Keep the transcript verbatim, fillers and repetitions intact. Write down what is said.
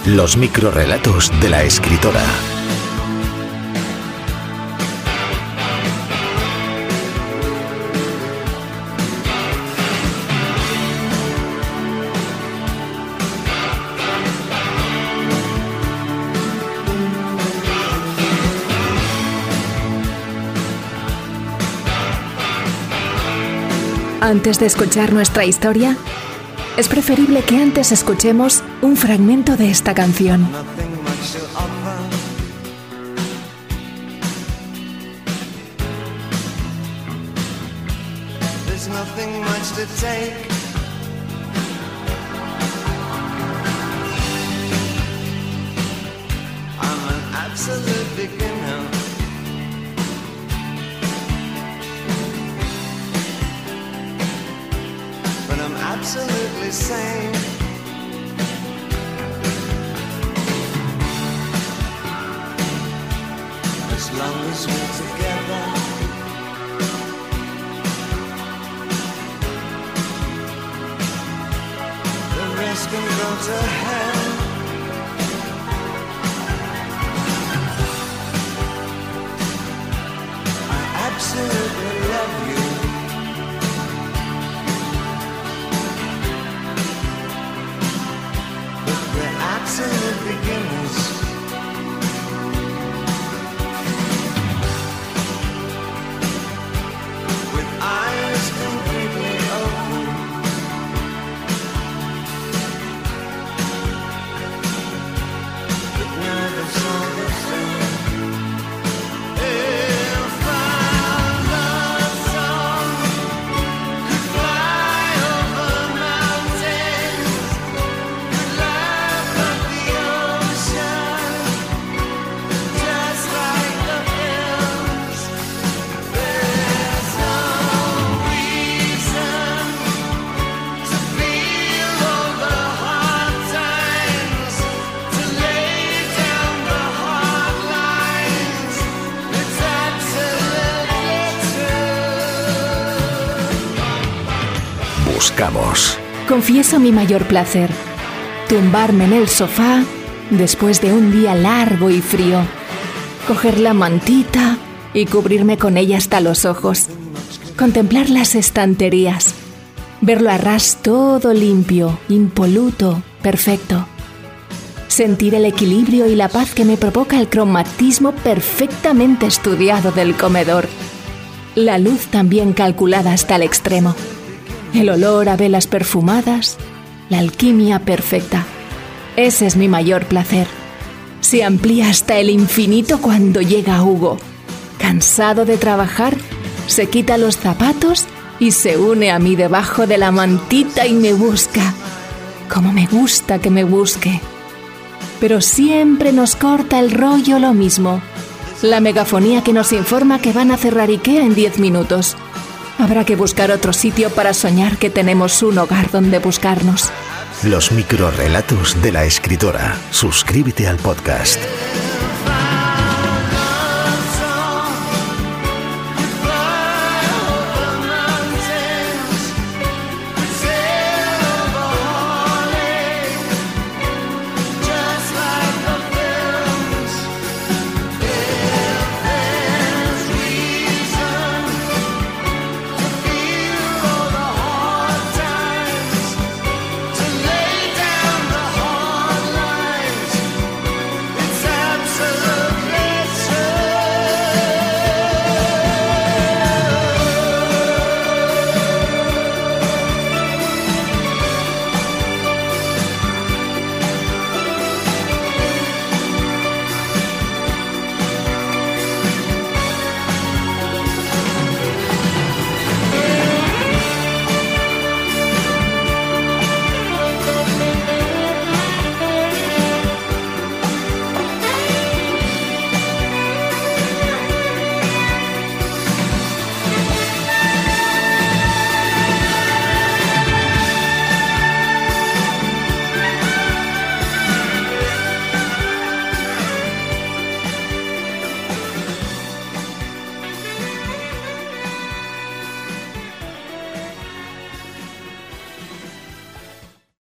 Los microrrelatos de la escritora. Antes de escuchar nuestra historia, es preferible que antes escuchemos un fragmento de esta canción. Absolutely sane. As long as we're together, the rest can go to hell. I absolutely love you. Absolute beginners. With eyes completely open, but nervous all the same. If our love song could fly over mountains, could laugh at the ocean, just like the hills, there's no reason to feel all the hard times, to lay down the hard lines. It's absolutely true. Buscamos. Confieso mi mayor placer: tumbarme en el sofá después de un día largo y frío, coger la mantita y cubrirme con ella hasta los ojos, contemplar las estanterías, verlo a ras todo limpio, impoluto, perfecto, sentir el equilibrio y la paz que me provoca el cromatismo perfectamente estudiado del comedor, la luz también calculada hasta el extremo, el olor a velas perfumadas, la alquimia perfecta. Ese es mi mayor placer. Se amplía hasta el infinito cuando llega Hugo. Cansado de trabajar, se quita los zapatos y se une a mí debajo de la mantita y me busca. Cómo me gusta que me busque. Pero siempre nos corta el rollo lo mismo: la megafonía que nos informa que van a cerrar IKEA en diez minutos. Habrá que buscar otro sitio para soñar que tenemos un hogar donde buscarnos. Los microrrelatos de la escritora. Suscríbete al podcast.